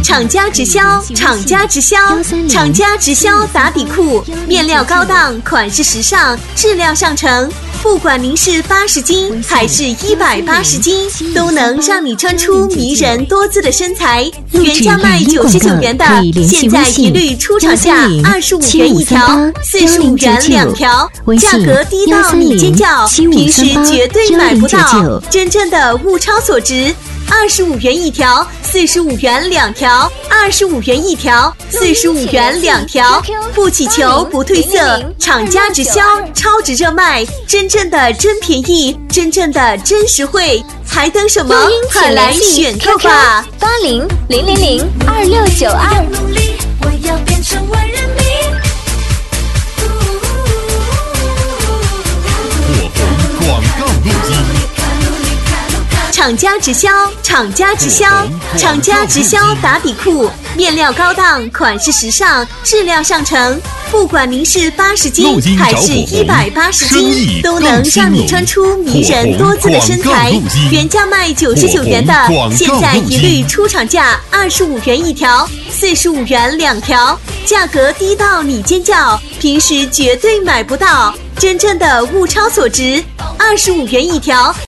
厂家直销，厂家直销，厂家直销打底裤，面料高档，款式时尚，质量上乘。不管您是80斤还是180斤，都能让你穿出迷人多姿的身材。原价卖99元的，现在一律出厂价25元一条，45元2条，价格低到你尖叫，平时绝对买不到，真正的物超所值。25元一条，45元2条，25元一条，45元2条，不起球不褪色，厂家直销，超值热卖，真正的真便宜，真正的真实惠，还等什么？快来选购吧！8000002692。我要变成万人迷。广告录音。厂家直销，厂家直销，厂家直销打底裤，面料高档，款式时尚，质量上乘。不管您是80斤还是180斤，都能让你穿出迷人多姿的身材。原价卖99元的，现在一律出厂价25元一条，45元2条，价格低到你尖叫，平时绝对买不到，真正的物超所值。25元一条